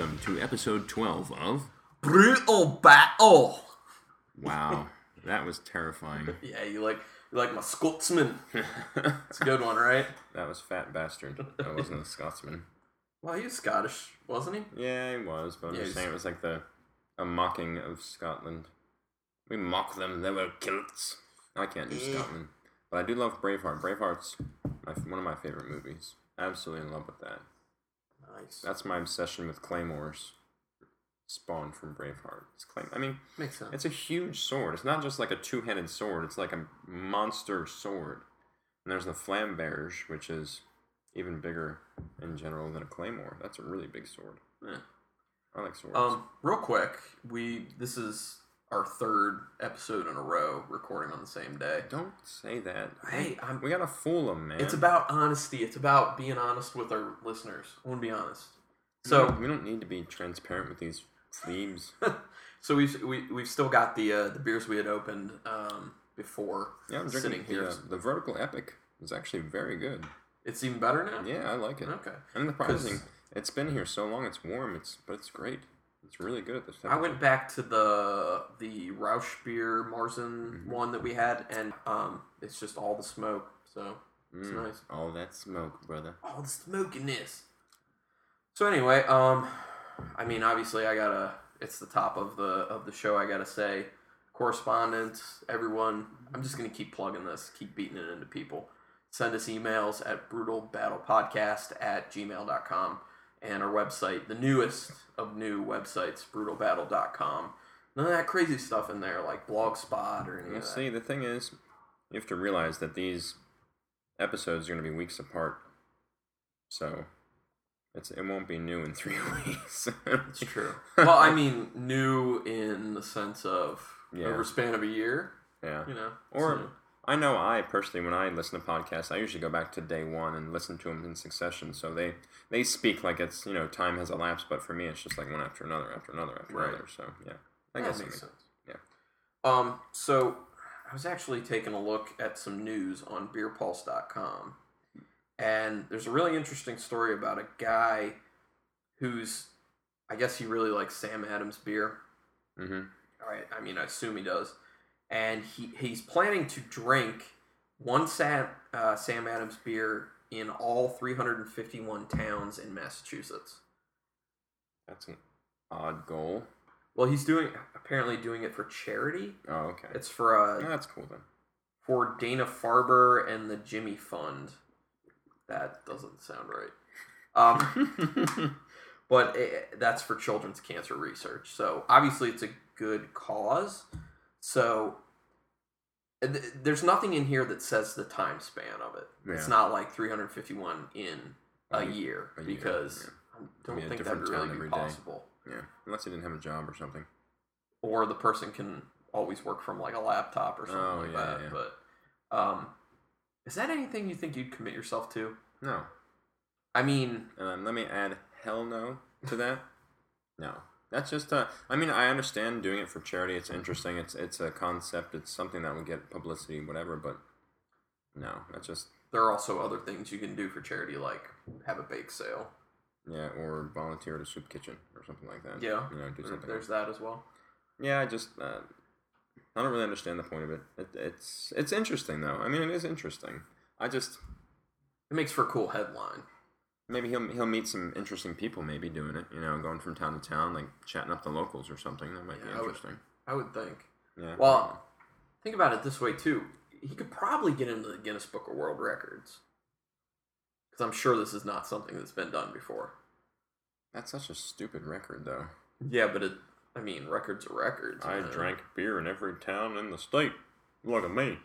welcome to episode 12 of Brutal Battle. Wow, that was terrifying. Yeah, you like my Scotsman. It's a good one, right? That was Fat Bastard. That wasn't a Scotsman. Well, he was Scottish, wasn't he? Yeah, he was, but I'm just saying it was like a mocking of Scotland. We mock them, they were kilts. I can't do Scotland. But I do love Braveheart. Braveheart's one of my favorite movies. Absolutely in love with that. Nice. That's my obsession with claymores. Spawned from Braveheart. Makes sense. It's a huge sword. It's not just like a two-headed sword. It's like a monster sword. And there's the flamberge, which is even bigger in general than a claymore. That's a really big sword. Yeah. I like swords. Real quick, this is our third episode in a row recording on the same day. Don't say that. Hey, we gotta fool them, man. It's about honesty. It's about being honest with our listeners. I want to be honest. So we don't need to be transparent with these plebes. So we've still got the beers we had opened before. Yeah, I'm drinking here. The Vertical Epic is actually very good. It's even better now? Yeah, I like it. Okay. And the pricing, it's been here so long, it's warm, but it's great. It's really good at this time. I went back to the Rausch beer Marzen one that we had, and it's just all the smoke, so it's nice. All that smoke, brother. All the smokiness. So anyway, obviously it's the top of the show, I gotta say. Correspondence, everyone, I'm just gonna keep plugging this, keep beating it into people. Send us emails at brutalbattlepodcast@gmail.com. And our website, the newest of new websites, brutalbattle.com. None of that crazy stuff in there, like Blogspot or any of that. See, the thing is, you have to realize that these episodes are going to be weeks apart. So, it won't be new in 3 weeks. It's true. Well, new in the sense of over a span of a year. Yeah. So. I know I personally, when I listen to podcasts, I usually go back to day one and listen to them in succession. So they speak like it's, time has elapsed, but for me it's just like one after another, after another, after another. So yeah, I guess that makes sense. Yeah. So I was actually taking a look at some news on beerpulse.com, and there's a really interesting story about a guy who's, I guess he really likes Sam Adams beer. Mm-hmm. All right. I assume he does. And he's planning to drink one Sam Adams beer in all 351 towns in Massachusetts. That's an odd goal. Well, he's apparently doing it for charity. Oh, okay. It's for that's cool then. For Dana-Farber and the Jimmy Fund. That doesn't sound right. But that's for children's cancer research. So obviously it's a good cause. So there's nothing in here that says the time span of it. Yeah. It's not like 351 in a year because I don't think that would really be possible. Yeah, unless he didn't have a job or something. Or the person can always work from like a laptop or something that. Yeah. But is that anything you think you'd commit yourself to? No. Let me add hell no to that. No. That's just, I understand doing it for charity. It's interesting. It's a concept. It's something that will get publicity, whatever, but no, that's just... There are also other things you can do for charity, like have a bake sale. Yeah, or volunteer at a soup kitchen or something like that. Yeah, do something. There's that as well. Yeah, I don't really understand the point of it. It's interesting, though. It is interesting. It makes for a cool headline. Maybe he'll meet some interesting people maybe doing it, going from town to town, like chatting up the locals or something. That might be interesting. I would think. Yeah. Well, think about it this way, too. He could probably get into the Guinness Book of World Records. Because I'm sure this is not something that's been done before. That's such a stupid record, though. Yeah, but records are records. I drank beer in every town in the state. Look at me.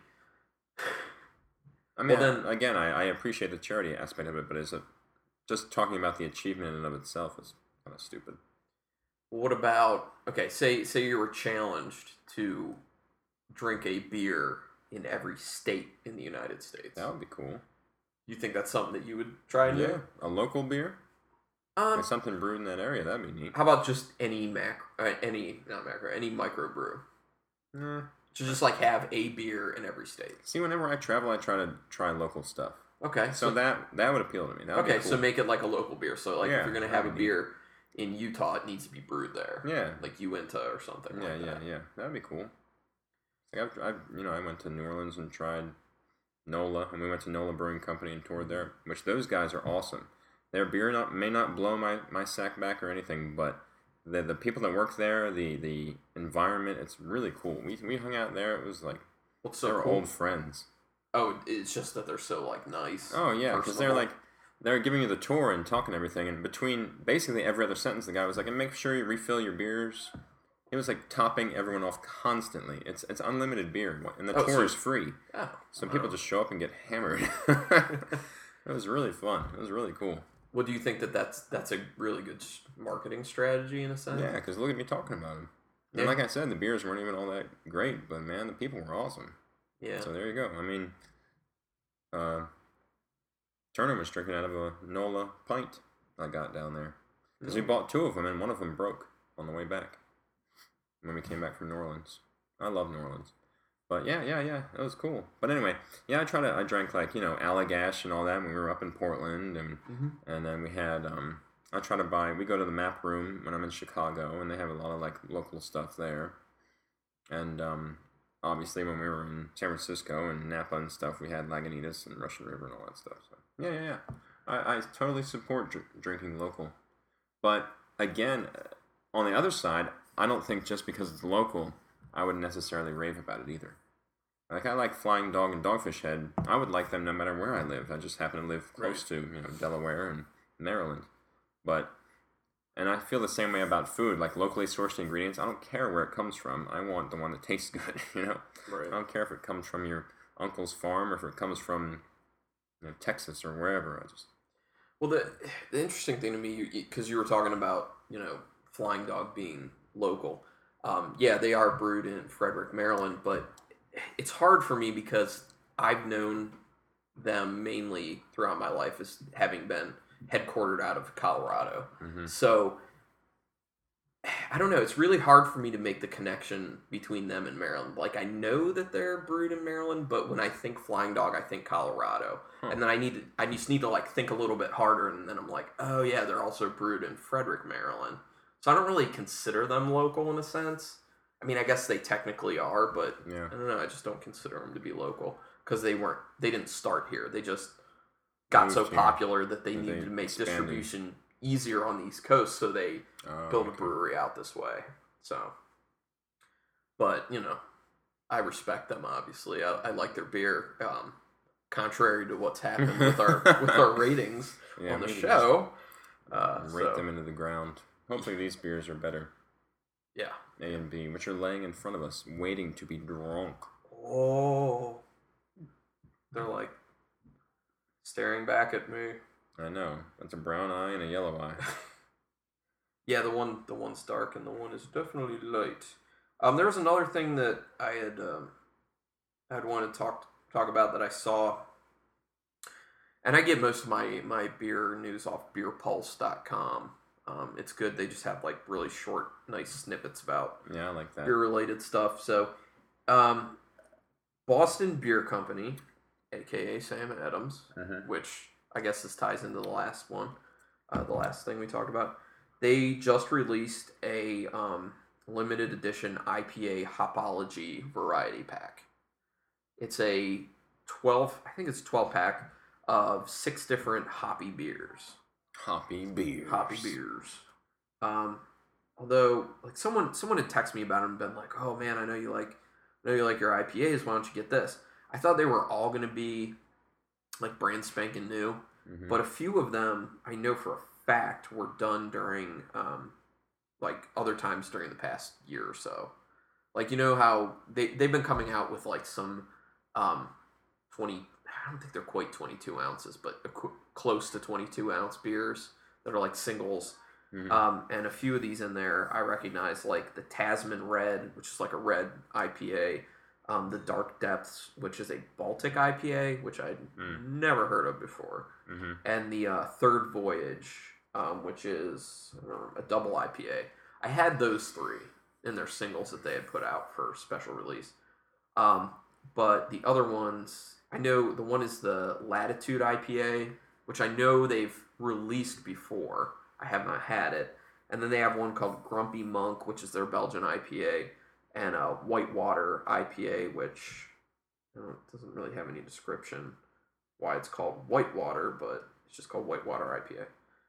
I appreciate the charity aspect of it, but is it... Just talking about the achievement in and of itself is kind of stupid. What about, say you were challenged to drink a beer in every state in the United States. That would be cool. You think that's something that you would try and do? Yeah, a local beer? Like something brewed in that area, that'd be neat. How about just any microbrew? To just like have a beer in every state. See, whenever I travel, I try to try local stuff. Okay. So that would appeal to me. That would be cool. So make it like a local beer. So like if you're going to have a beer in Utah, it needs to be brewed there. Yeah. Like Uinta or something like that. Yeah. That'd be cool. Like I went to New Orleans and tried NOLA, and we went to NOLA Brewing Company and toured there, which those guys are awesome. Their beer may not blow my sack back or anything, but the people that work there, the environment, it's really cool. We hung out there. It was like they were old friends. Oh, it's just that they're so like nice. Oh yeah, because they're giving you the tour and talking everything, and between basically every other sentence, the guy was like, "And make sure you refill your beers." He was like topping everyone off constantly. It's unlimited beer, and the tour is free. Oh, so people just show up and get hammered. It was really fun. It was really cool. Well, do you think that's a really good marketing strategy in a sense? Yeah, because look at me talking about them. And like I said, the beers weren't even all that great, but man, the people were awesome. Yeah. So there you go. I mean, Turner was drinking out of a NOLA pint I got down there. Because we bought 2 of them, and one of them broke on the way back when we came back from New Orleans. I love New Orleans. But yeah, that was cool. But anyway, yeah, I drank like, Allagash and all that when we were up in Portland, and then we had, we go to the Map Room when I'm in Chicago, and they have a lot of like local stuff there. And obviously when we were in San Francisco and Napa and stuff, we had Lagunitas and Russian River and all that stuff. So yeah. I totally support drinking local. But again, on the other side, I don't think just because it's local, I wouldn't necessarily rave about it either. Like, I like Flying Dog and Dogfish Head. I would like them no matter where I live. I just happen to live close to, Delaware and Maryland. And I feel the same way about food. Like, locally sourced ingredients, I don't care where it comes from. I want the one that tastes good, Right. I don't care if it comes from your uncle's farm or if it comes from Texas or wherever. Well, the interesting thing to me, because you were talking about, Flying Dog being local. Yeah, they are brewed in Frederick, Maryland, but it's hard for me because I've known them mainly throughout my life as having been headquartered out of Colorado. Mm-hmm. So, I don't know, it's really hard for me to make the connection between them and Maryland. Like, I know that they're brewed in Maryland, but when I think Flying Dog, I think Colorado. Huh. And then I just need to like think a little bit harder, and then I'm like, oh yeah, they're also brewed in Frederick, Maryland. So I don't really consider them local in a sense. I mean, I guess they technically are, but I don't know. I just don't consider them to be local because they didn't start here. They just got so popular that they needed to make distribution easier on the East Coast, so they built a brewery out this way. So, but I respect them. Obviously, I like their beer. Contrary to what's happened with our ratings on the show, rate them into the ground. Hopefully these beers are better. Yeah. A and B, which are laying in front of us, waiting to be drunk. Oh. They're like staring back at me. I know. That's a brown eye and a yellow eye. Yeah, the one's dark and the one is definitely light. There was another thing that I had wanted to talk about that I saw. And I get most of my beer news off beerpulse.com. It's good. They just have like really short, nice snippets about I like that beer-related stuff. So, Boston Beer Company, aka Sam Adams, which I guess this ties into the last one, the last thing we talked about. They just released a limited edition IPA Hopology variety pack. It's a 12 pack of 6 different hoppy beers. Hoppy beers. Although, like someone had texted me about them and been like, "Oh man, I know you like your IPAs. Why don't you get this?" I thought they were all going to be like brand spanking new, but a few of them I know for a fact were done during like other times during the past year or so. Like, how they've been coming out with like some 20. I don't think they're quite 22 ounces, but close to 22 ounce beers that are like singles. And a few of these in there I recognize, like the Tasman Red, which is like a red IPA, the Dark Depths, which is a Baltic IPA, which I'd never heard of before, and the Third Voyage, which is a double IPA. I had those 3 in their singles that they had put out for special release. But the other ones, I know the one is the Latitude IPA, which I know they've released before. I have not had it. And then they have one called Grumpy Monk, which is their Belgian IPA, and a Whitewater IPA, which doesn't really have any description why it's called Whitewater, but it's just called Whitewater IPA.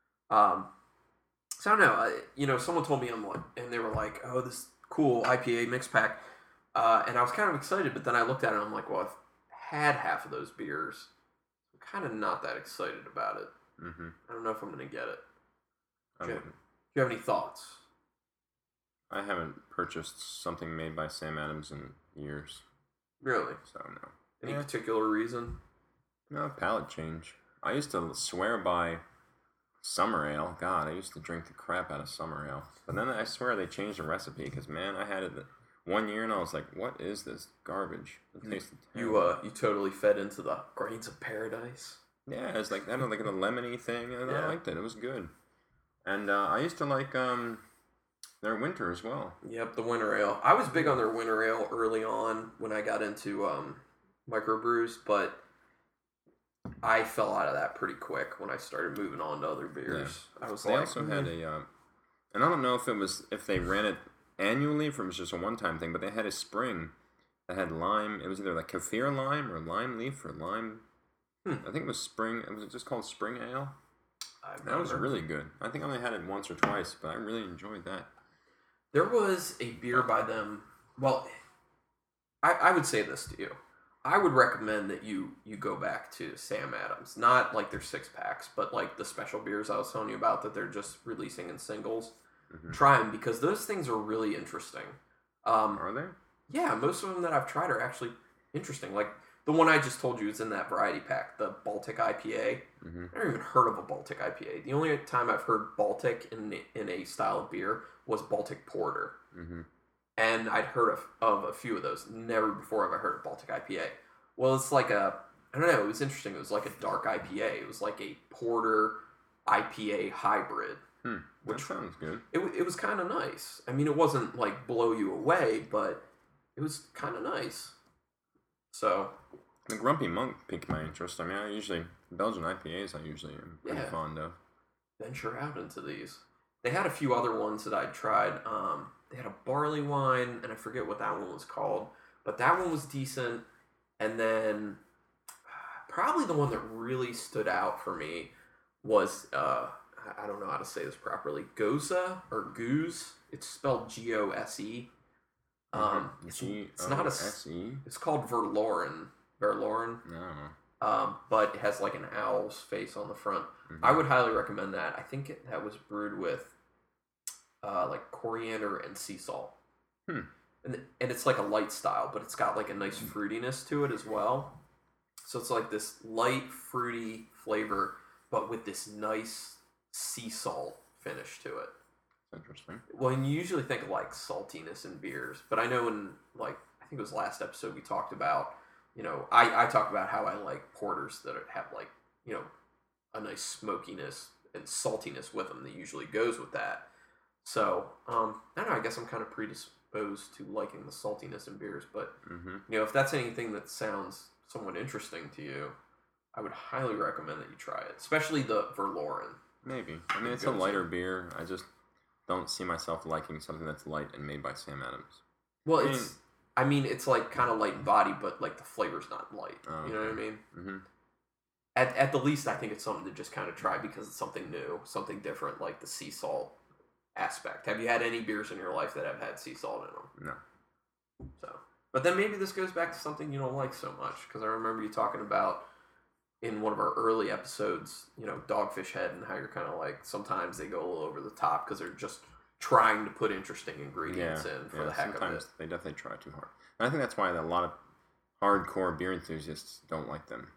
So I don't know. Someone told me and they were like, "Oh, this cool IPA mix pack," and I was kind of excited. But then I looked at it and I'm like, "Well, I've had half of those beers. I'm kind of not that excited about it. Mm-hmm. I don't know if I'm going to get it." Do you have any thoughts? I haven't purchased something made by Sam Adams in years. Really? So, no. Any particular reason? No, palate change. I used to swear by Summer Ale. God, I used to drink the crap out of Summer Ale. But then I swear they changed the recipe because, man, I had it 1 year and I was like, what is this garbage? It tasted terrible. You totally fed into the grains of paradise. Yeah, it's like, I don't know, like a lemony thing, and I liked it. It was good. And I used to like their winter as well. Yep, the winter ale. I was big on their winter ale early on when I got into microbrews, but I fell out of that pretty quick when I started moving on to other beers. Yeah. They also had a, and I don't know if they ran it annually, if it was just a one-time thing, but they had a spring that had lime. It was either like kaffir lime or lime leaf or lime. I think it was spring. It was just called Spring Ale. That was really good. I think I only had it once or twice, but I really enjoyed that. There was a beer by them. Well, I would say this to you. I would recommend that you go back to Sam Adams. Not like their 6-packs, but like the special beers I was telling you about that they're just releasing in singles. Mm-hmm. Try them because those things are really interesting. Are they? Yeah, most of them that I've tried are actually interesting. Like the one I just told you is in that variety pack, the Baltic IPA. Mm-hmm. I've never even heard of a Baltic IPA. The only time I've heard Baltic in a style of beer was Baltic Porter. Mm-hmm. And I'd heard of a few of those. Never before have I heard of Baltic IPA. Well, it's like I don't know, it was interesting. It was like a dark IPA. It was like a Porter IPA hybrid. Which sounds good. It was kind of nice. I mean, it wasn't like blow you away, but it was kind of nice. So the Grumpy Monk piqued my interest. I mean, Belgian IPAs I usually am pretty fond of. Venture out into these. They had a few other ones that I'd tried. They had a barley wine, and I forget what that one was called, but that one was decent. And then probably the one that really stood out for me was I don't know how to say this properly. Goza or Goose. It's spelled Gose. It's not a. It's called Verloren. No. But it has like an owl's face on the front. Mm-hmm. I would highly recommend that. I think that was brewed with like coriander and sea salt. And it's like a light style, but it's got like a nice fruitiness to it as well. So it's like this light, fruity flavor, but with this nice sea salt finish to it. Interesting. Well, and you usually think of like saltiness in beers, but I know in like, I think it was last episode we talked about, I talked about how I like porters that have like, a nice smokiness and saltiness with them that usually goes with that. So, I don't know, I guess I'm kind of predisposed to liking the saltiness in beers, but, if that's anything that sounds somewhat interesting to you, I would highly recommend that you try it, especially the Verloren. Maybe. I mean, it's a lighter beer. I just don't see myself liking something that's light and made by Sam Adams. Well, it's like kind of light in body, but like the flavor's not light. You know what I mean? Mm-hmm. At the least, I think it's something to just kind of try because it's something new, something different, like the sea salt aspect. Have you had any beers in your life that have had sea salt in them? No. So, but then maybe this goes back to something you don't like so much, because I remember you talking about in one of our early episodes, Dogfish Head, and how you're kind of like, sometimes they go a little over the top because they're just trying to put interesting ingredients in for the heck of it. Sometimes they definitely try too hard. And I think that's why a lot of hardcore beer enthusiasts don't like them.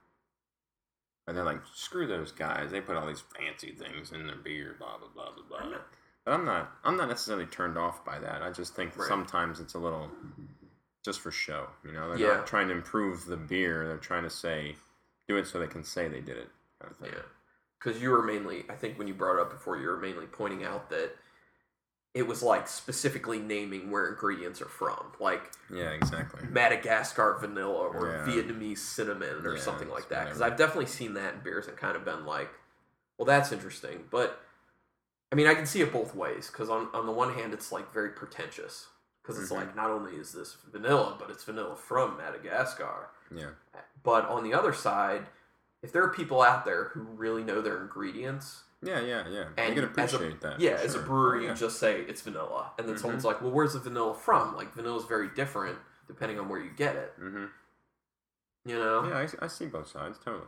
And they're like, screw those guys. They put all these fancy things in their beer, blah, blah, blah, blah, blah. But I'm not necessarily turned off by that. I just think sometimes it's a little just for show. They're not trying to improve the beer. They're trying to do it so they can say they did it. Kind of thing. Yeah. Because you were mainly, I think when you brought it up before, you were mainly pointing out that it was like specifically naming where ingredients are from. Like, yeah, exactly. Madagascar vanilla or Vietnamese cinnamon or something like that. Because I've definitely seen that in beers and kind of been like, well, that's interesting. But I mean, I can see it both ways, because on the one hand, it's like very pretentious, because it's Mm-hmm. like, not only is this vanilla, but it's vanilla from Madagascar. Yeah. But on the other side, if there are people out there who really know their ingredients, Yeah. and You can appreciate that. yeah, for as a sure. brewery, Yeah. you just say it's vanilla, and then Mhm. someone's like, "Well, where's the vanilla from?" Like, vanilla is very different depending on where you get it. Mm-hmm. You know? Yeah, I see both sides totally.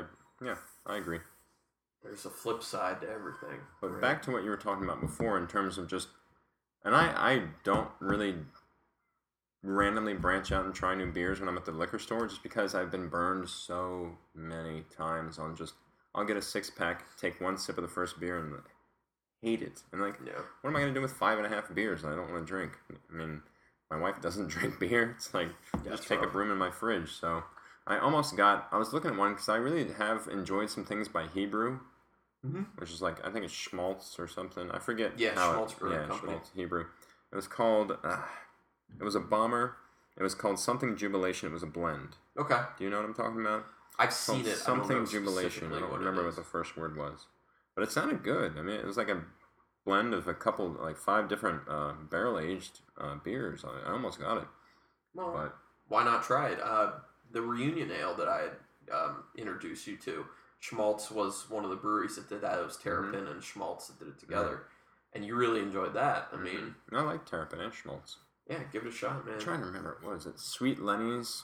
I agree. There's a flip side to everything. But right? back to what you were talking about before in terms of just, and I don't really randomly branch out and try new beers when I'm at the liquor store, just because I've been burned so many times on just, I'll get a 6-pack, take one sip of the first beer and hate it. And like, Yeah. what am I going to do with 5.5 beers that I don't want to drink? I mean, my wife doesn't drink beer. It's like, just take up room in my fridge. So I was looking at one because I really have enjoyed some things by Hebrew. Mm-hmm. Which is like, I think it's Schmaltz or something. I forget. Yeah, how Schmaltz Brewing Company. Schmaltz Hebrew. It was called. It was a bomber. It was called something Jubilation. It was a blend. Okay. Do you know what I'm talking about? I've seen it. Something Jubilation. I don't remember what the first word was, but it sounded good. I mean, it was like a blend of a couple, like 5 different barrel aged beers. I almost got it. Well, But why not try it? The Reunion Ale that I had introduced you to, Schmaltz was one of the breweries that did that. It was Terrapin and Schmaltz that did it together. And you really enjoyed that. I mean, I like Terrapin and Schmaltz. yeah, give it a shot, man. I'm trying to remember. What is it? Sweet Lenny's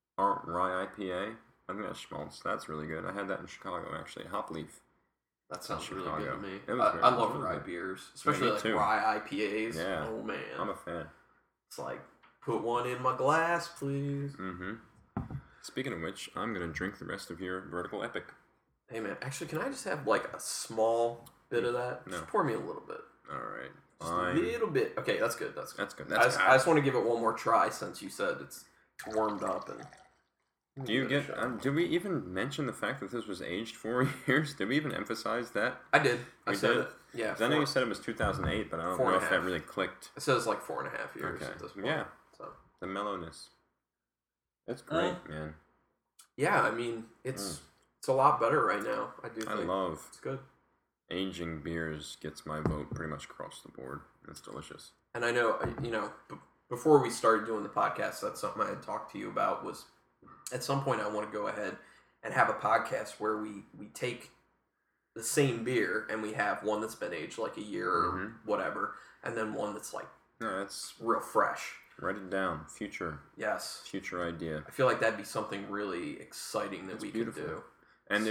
Rye IPA. I think that's Schmaltz. That's really good. I had that in Chicago, actually. Hop Leaf. That sounds really Chicago. good to me. It was I very love good. rye beers, especially me like too. rye IPAs. Yeah. Oh man, I'm a fan. it's like, put one in my glass, please. Mm-hmm. Speaking of which, I'm going to drink the rest of your Vertical Epic. Hey man, actually, can I just have like a small bit of that? No. Just pour me a little bit. All right. Just Fine. a little bit. Okay, that's good. That's good. That's good. I That's just want to give it one more try since you said it's warmed up and. Do you get? Did we even mention the fact that this was aged 4 years? Did we even emphasize that? I did. I We said did? it. Yeah. 'Cause I know you said it was 2008, but I don't 4 know and a if that half. really clicked. It says like 4.5 years Okay. at this point. Yeah. So. The mellowness. That's great, man. Yeah, I mean it's a lot better right now. I do. I think love it's good. aging beers. Gets my vote pretty much across the board. It's delicious. And I know, before we started doing the podcast, that's something I had talked to you about. Was at some point I want to go ahead and have a podcast where we take the same beer and we have one that's been aged like a year or whatever, and then one that's like No, that's real fresh. write it down. Future Yes. idea. I feel like that'd be something really exciting that we could do. And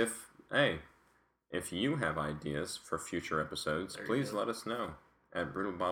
if you have ideas for future episodes, There you please go. let us know at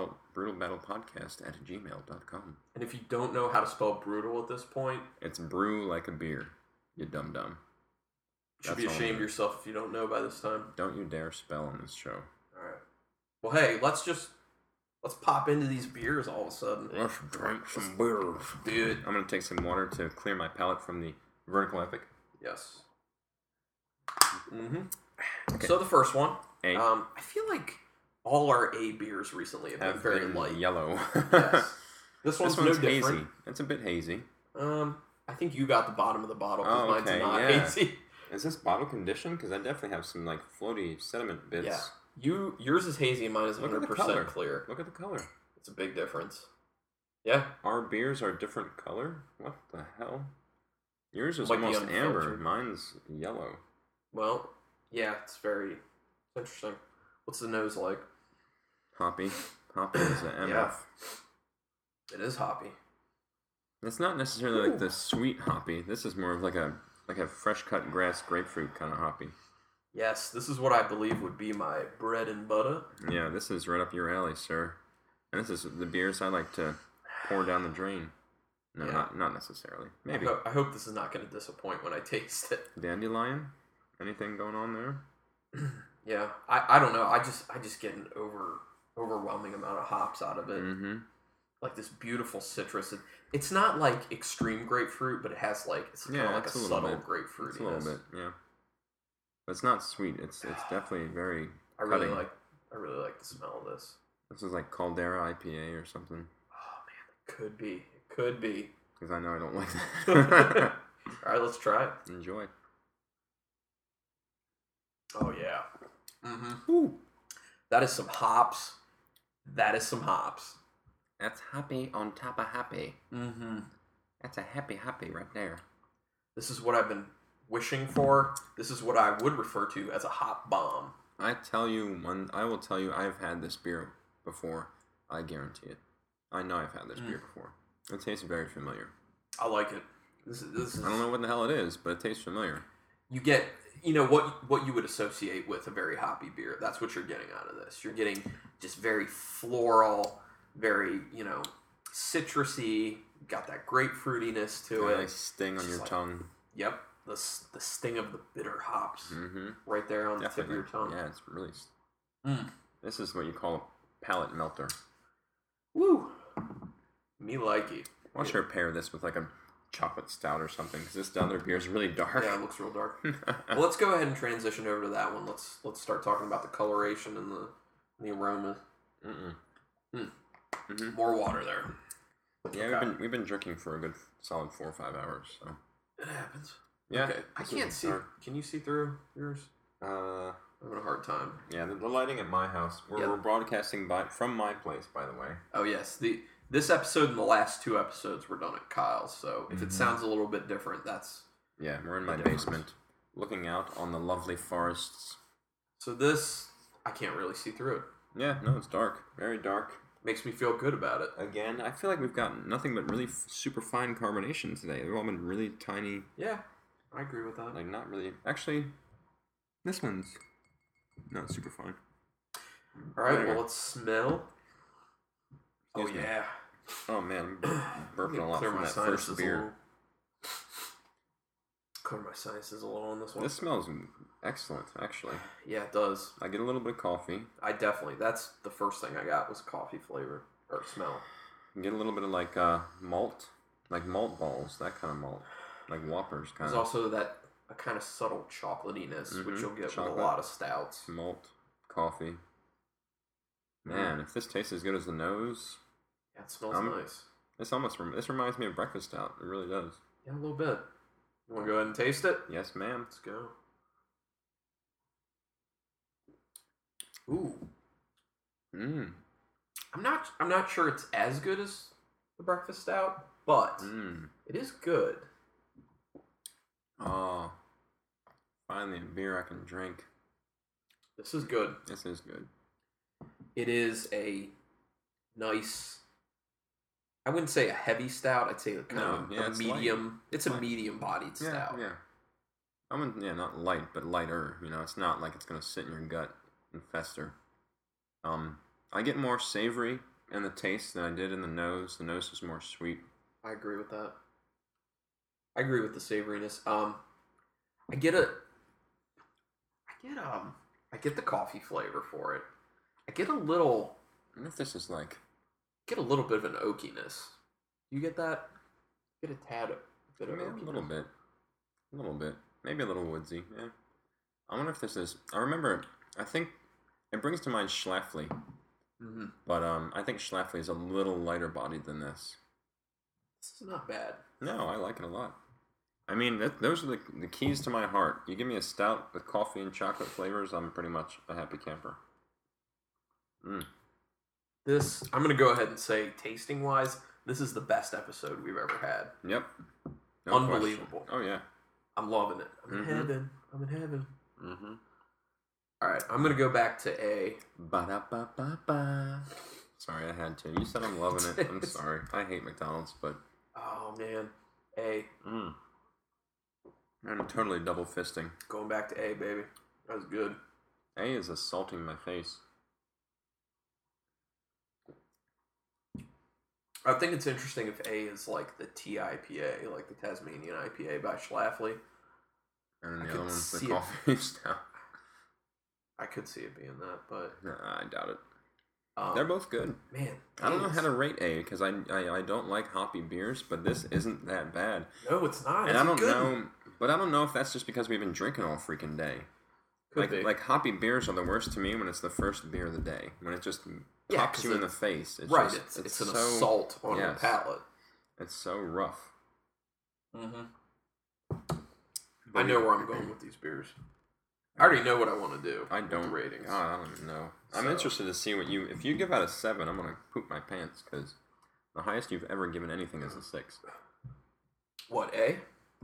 brutalbattlepodcast@gmail.com. And if you don't know how to spell brutal at this point, It's brew like a beer, you dum dum. you should be That's all ashamed of it is. yourself if you don't know by this time. Don't you dare spell on this show. All right. Well, hey, let's pop into these beers all of a sudden. Let's drink some beers. Do it. I'm gonna take some water to clear my palate from the Vertical Epic. Yes. Mm-hmm. Okay. So the first one, A. I feel like all our A beers recently have been Have very been light. yellow. Yes. This one's no hazy. different. It's a bit hazy. I think you got the bottom of the bottle because Oh, mine's okay, not yeah. hazy. Is this bottle conditioned? Because I definitely have some like floaty sediment bits. Yeah. Yours is hazy and mine is Look at the 100% color. clear. Look at the color. It's a big difference. Yeah. Our beers are different color? What the hell? Yours is Might be almost amber. unfiltered. Mine's yellow. Well, yeah, it's interesting. What's the nose like? Hoppy. Hoppy is an MF. Yeah. It is hoppy. It's not necessarily like the sweet hoppy. This is more of like a fresh cut grass grapefruit kind of hoppy. Yes, this is what I believe would be my bread and butter. Yeah, this is right up your alley, sir. And this is the beers I like to pour down the drain. No, Yeah. not necessarily. Maybe. I hope this is not going to disappoint when I taste it. Dandelion? Anything going on there? Yeah, I don't know. I just get an overwhelming amount of hops out of it. Mm-hmm. Like this beautiful citrus. It's not like extreme grapefruit, but it has like it's kind of like a it's little subtle bit. grapefruitiness. It's a little bit, yeah. But it's not sweet. It's definitely very I really cutting. like the smell of this. This is like Caldera IPA or something. Oh man, it could be. Because I know I don't like that. All right, let's try it. Enjoy. Oh yeah. Mm-hmm. Ooh. That is some hops. That is some hops. That's happy on top of happy. Mm-hmm. That's a happy right there. This is what I've been wishing for. This is what I would refer to as a hop bomb. I will tell you, I've had this beer before. I guarantee it. I know I've had this beer before. It tastes very familiar. I like it. This is. I don't know what the hell it is, but it tastes familiar. You get, what you would associate with a very hoppy beer. That's what you're getting out of this. You're getting just very floral, very, citrusy. Got that grapefruitiness to it. Nice sting on your tongue. Yep. The sting of the bitter hops. Mm-hmm. Right there on the tip of your tongue. Yeah, it's really... This is what you call a palate melter. Woo! Me likey. Why don't you pair this with like a chocolate stout or something? Because this other beer is really dark. Yeah, it looks real dark. Well, let's go ahead and transition over to that one. Let's start talking about the coloration and the aroma. Mm-hmm. More water there. Yeah, okay. we've been drinking for a good solid 4 or 5 hours. So it happens. Yeah, okay. I can't see. Can you see through yours? I'm having a hard time. Yeah, the lighting at my house. We're broadcasting from my place, by the way. Oh yes, this episode and the last 2 episodes were done at Kyle's. So if it sounds a little bit different, that's we're in my basement, looking out on the lovely forests. So this, I can't really see through it. Yeah, no, it's dark, very dark. Makes me feel good about it. Again, I feel like we've got nothing but really super fine carbonation today. They've all been really tiny. Yeah, I agree with that. Like, not really. Actually, this one's not super fine. All right, well, let's smell. Oh, yeah. Oh, man. I'm burping a lot from that first beer. Clear my sinuses a little on this one. This smells excellent, actually. Yeah, it does. I get a little bit of coffee. That's the first thing I got was coffee flavor, or smell. You get a little bit of like malt balls, that kind of malt. Like Whoppers kind of. There's also a kind of subtle chocolatiness, which you'll get with a lot of stouts. Malt, coffee. Man, if this tastes as good as the nose. Yeah, it smells nice. This reminds me of breakfast stout. It really does. Yeah, a little bit. You want to go ahead and taste it? Yes, ma'am. Let's go. Ooh. I'm not sure it's as good as the breakfast stout, but it is good. Oh. Finally a beer I can drink. This is good. This is good. It is a nice, I wouldn't say a heavy stout. I'd say a medium. Light. It's light. A medium-bodied stout. Yeah. Not light, but lighter. It's not like it's gonna sit in your gut and fester. I get more savory in the taste than I did in the nose. The nose is more sweet. I agree with that. I agree with the savoriness. I get the coffee flavor for it. I get a little. I wonder if this is like. Get a little bit of an oakiness. You get that? Get a tad of oakiness. A little bit. Maybe a little woodsy. Yeah. I wonder if this is. I think it brings to mind Schlafly. Mm-hmm. But I think Schlafly is a little lighter bodied than this. This is not bad. No, I like it a lot. I mean, those are the keys to my heart. You give me a stout with coffee and chocolate flavors, I'm pretty much a happy camper. This, I'm going to go ahead and say, tasting-wise, this is the best episode we've ever had. Yep. No Unbelievable. Question. Oh, yeah. I'm loving it. I'm in heaven. Mm-hmm. All right, I'm going to go back to A. Ba-da-ba-ba-ba. Sorry, I had to. You said I'm loving it. I'm sorry. I hate McDonald's, but... Oh, man. A. I'm totally double fisting. Going back to A, baby. That was good. A is assaulting my face. I think it's interesting if A is like the TIPA, like the Tasmanian IPA by Schlafly. And then the other one's the coffee stout. I could see it being that, but... I doubt it. They're both good. Man. I don't know how to rate A, because I don't like hoppy beers, but this isn't that bad. No, it's not. And I don't know, but I don't know if that's just because we've been drinking all freaking day. Like hoppy beers are the worst to me when it's the first beer of the day. When it just pops you in the face. It's an assault on your palate. It's so rough. Mm-hmm. I know where I'm going with these beers. I already know what I want to do. I don't. With the ratings. God, I don't even know. I'm interested to see what if you give out a 7, I'm gonna poop my pants because the highest you've ever given anything is a 6. What, A?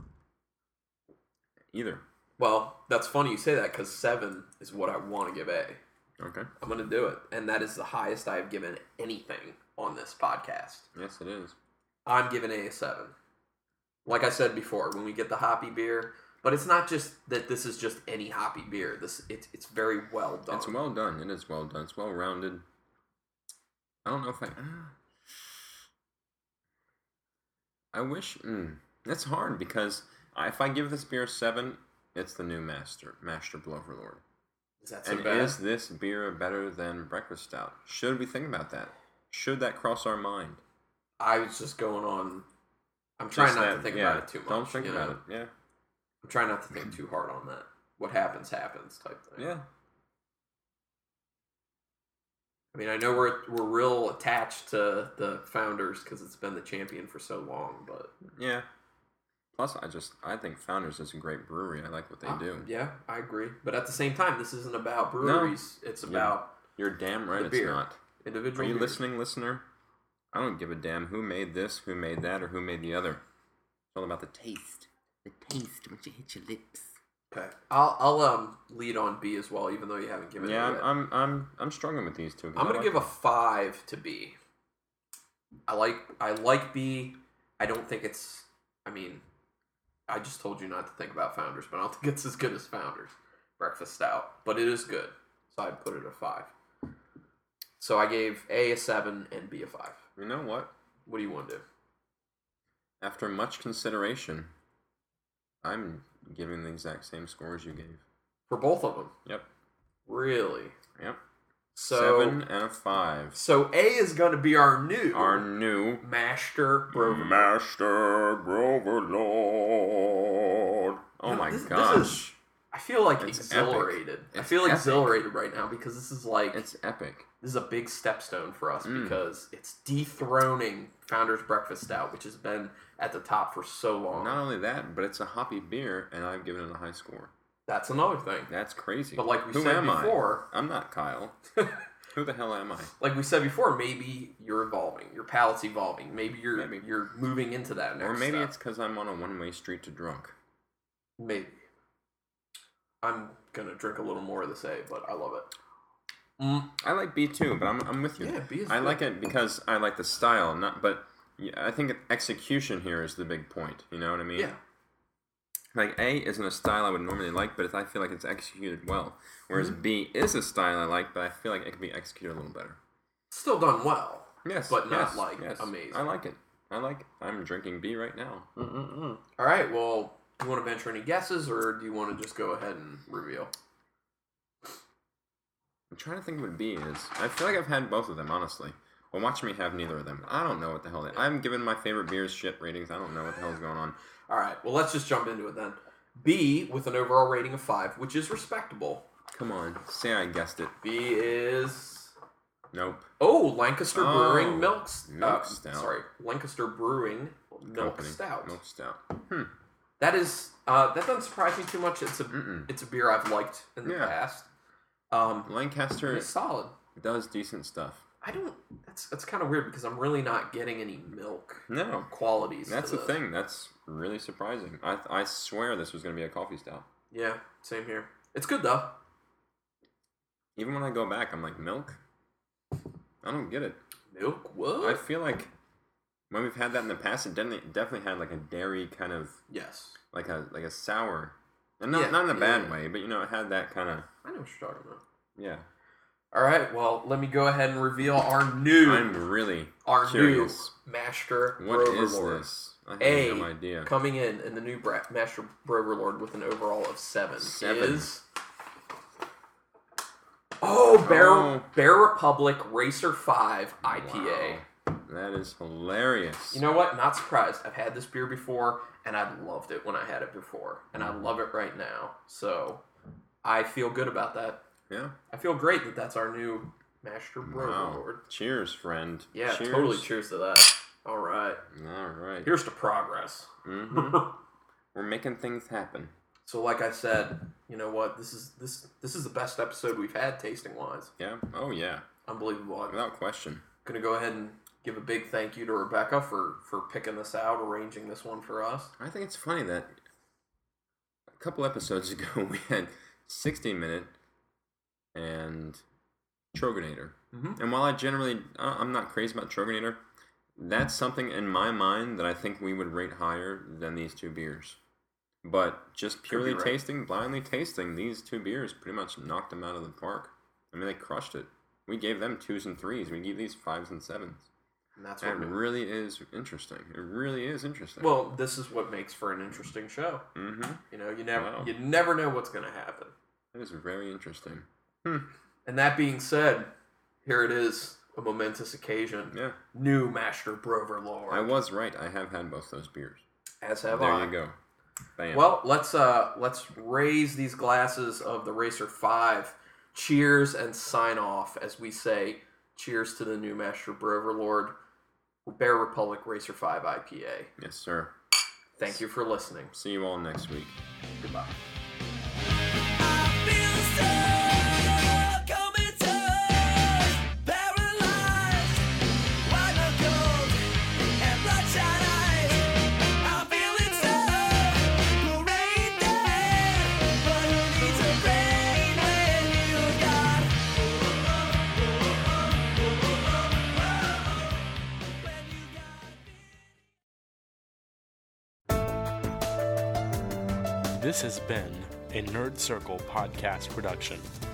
Either. Well, that's funny you say that because 7 is what I want to give A. Okay. I'm going to do it. And that is the highest I have given anything on this podcast. Yes, it is. I'm giving A 7. Like I said before, when we get the hoppy beer, but it's not just that this is just any hoppy beer. It's very well done. It's well done. It is well done. It's well rounded. I don't know if I wish... That's hard because if I give this beer a 7, it's the new Master Bloverlord. Is that so bad? And is this beer better than Breakfast Stout? Should we think about that? Should that cross our mind? I was just going on... I'm trying not to think about it too much. Don't think about it, yeah. I'm trying not to think too hard on that. What happens type thing. Yeah. I mean, I know we're real attached to the Founders because it's been the champion for so long, but... Yeah. Plus, I think Founders is a great brewery. I like what they do. Yeah, I agree. But at the same time, this isn't about breweries. No, it's about You're damn right beer. It's not. Individual Are you beers. listening, listener? I don't give a damn who made this, who made that, or who made the other. It's all about the taste. The taste once you hit your lips. Okay. I'll lead on B as well, even though you haven't given it yet. I'm struggling with these two. I'm gonna give a 5 to B. I like B. I don't think it's... I mean... I just told you not to think about Founders, but I don't think it's as good as Founders Breakfast Stout. But it is good, so I'd put it a 5. So I gave A a 7 and B a 5. You know what? What do you want to do? After much consideration, I'm giving the exact same score as you gave. For both of them? Yep. Really? Yep. So 7 and a 5. So A is going to be our new Master Broverlord. Master Broverlord. Oh my gosh. I feel like It's exhilarated. Epic. I feel epic. exhilarated right now because this is like... It's epic. This is a big stepstone for us because it's dethroning Founders Breakfast Stout, which has been at the top for so long. Not only that, but it's a hoppy beer, and I've given it a high score. That's another thing. That's crazy. But like we Who said am before... I'm not Kyle. Who the hell am I? Like we said before, maybe you're evolving. Your palate's evolving. Maybe you're moving into that next Or maybe step. it's because I'm on a one-way street to drunk. Maybe. I'm going to drink a little more of this A, but I love it. I like B too, but I'm with you. Yeah, B is I good. like it because I like the style, but I think execution here is the big point. You know what I mean? Yeah. Like A isn't a style I would normally like, but I feel like it's executed well. Whereas B is a style I like, but I feel like it could be executed a little better. Still done well. Yes, but not yes. amazing. I like it. I'm drinking B right now. All right. Well, do you want to venture any guesses, or do you want to just go ahead and reveal? I'm trying to think what B is. I feel like I've had both of them, honestly. Well, watch me have neither of them. I don't know what the hell I'm giving my favorite beers shit ratings. I don't know what the hell's going on. All right. Well, let's just jump into it then. B with an overall rating of 5, which is respectable. Come on, say I guessed it. B is... Nope. Oh, Lancaster Brewing Milk Stout. Sorry, Lancaster Brewing Milk Company. Stout. Milk Stout. That is that doesn't surprise me too much. It's a beer I've liked in the past. Lancaster It's solid. does decent stuff. I don't. That's kind of weird because I'm really not getting any milk qualities. That's the thing. That's really surprising. I swear this was going to be a coffee stout. Yeah, same here. It's good though. Even when I go back, I'm like, milk? I don't get it. Milk? What? I feel like when we've had that in the past, it definitely had like a dairy kind of like a sour, and not in a bad way, but it had that kind of. I know what you're talking about. Yeah. All right. Well, let me go ahead and reveal our new. I'm really curious. New Master What Broverlord. is this? I have no idea. Coming in the new Master Broverlord with an overall of 7. Is Bear Republic Racer 5 IPA. Wow. That is hilarious. You know what? Not surprised. I've had this beer before, and I loved it when I had it before, and I love it right now. So I feel good about that. Yeah. I feel great that that's our new Master Broverlord. Wow. Cheers, friend. Yeah, cheers. totally. Cheers to that. All right. All right. Here's to progress. We're making things happen. So, like I said, you know what? This is the best episode we've had tasting wise. Yeah. Oh yeah. Unbelievable. Without question. Gonna go ahead and give a big thank you to Rebecca for picking this out, arranging this one for us. I think it's funny that a couple episodes ago we had 60 Minute and Troegenator. Mm-hmm. And while I'm not crazy about Troegenator, that's something in my mind that I think we would rate higher than these two beers. But just purely blindly tasting, these two beers pretty much knocked them out of the park. I mean, they crushed it. We gave them 2s and 3s. We gave these 5s and 7s. And that's what really is interesting. It really is interesting. Well, this is what makes for an interesting show. Mm-hmm. You know, you never know what's going to happen. That is very interesting. And that being said, here it is, a momentous occasion. Yeah. New Master Broverlord. I was right. I have had both those beers. As have I. There you go. Bam. Well, let's raise these glasses of the Racer 5. Cheers and sign off as we say cheers to the New Master Broverlord Bear Republic Racer 5 IPA. Yes, sir. Thank you for listening. See you all next week. Goodbye. This has been a Nerd Circle podcast production.